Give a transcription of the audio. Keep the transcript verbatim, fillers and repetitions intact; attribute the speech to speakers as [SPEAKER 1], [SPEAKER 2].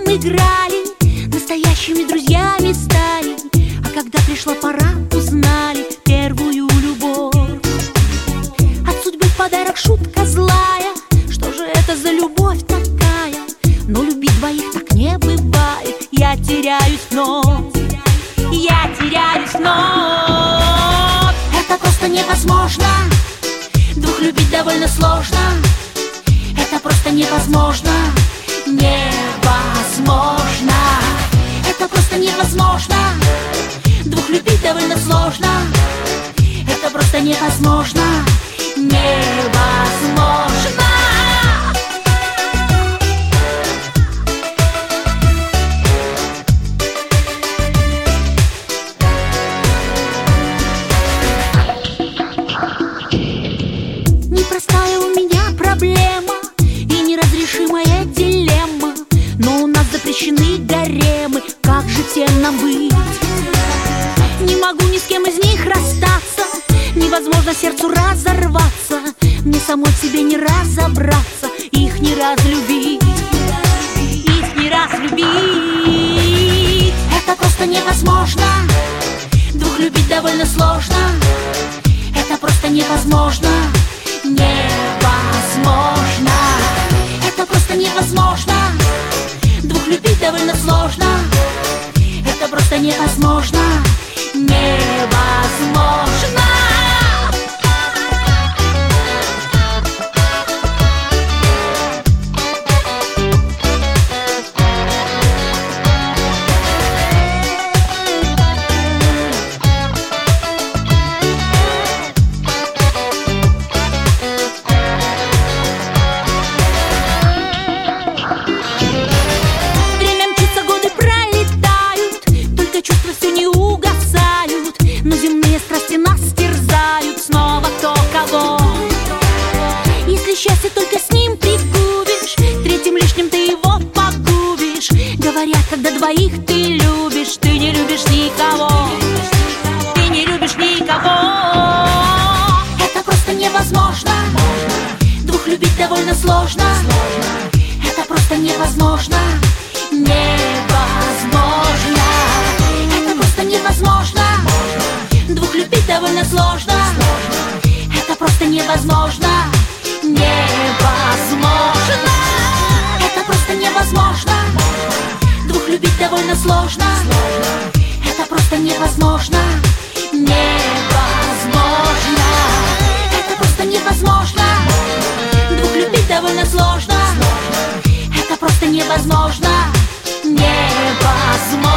[SPEAKER 1] играли, настоящими друзьями стали. А когда пришла пора, узнали первую любовь. От судьбы в подарок шутка злая. Что же это за любовь такая? Но любить двоих так не бывает. Я теряюсь вновь, я теряюсь вновь. Это просто невозможно. Двух любить довольно сложно. Это просто невозможно. Невозможно. Это просто невозможно. Двух любить довольно сложно. Это просто невозможно. Невозможно. Непростая у меня проблема и неразрешимая дилемма. Но у нас запрещены гаремы. Как же всем нам быть? Не могу ни с кем из них расстаться. Невозможно сердцу разорваться. Мне самой в себе не разобраться. Их не разлюбить, их не разлюбить. Это просто невозможно. Двух любить довольно сложно. Это просто невозможно. Невозможно. Это просто невозможно. Двух любить довольно сложно. Это просто невозможно. Невозможно. Но земные страсти нас терзают. Снова кто кого. Если счастье только с ним пригубишь, третьим лишним ты его погубишь. Говорят, когда двоих ты любишь, ты не любишь никого. Ты не любишь никого. Это просто невозможно. Двух любить довольно сложно. Это просто невозможно. Невозможно. Это просто невозможно. Двух любить довольно сложно. Это просто невозможно. Невозможно. Это просто невозможно. Двух любить довольно сложно. Это просто невозможно. Невозможно. Это просто невозможно. Двух любить довольно сложно. Это просто невозможно. Невозможно.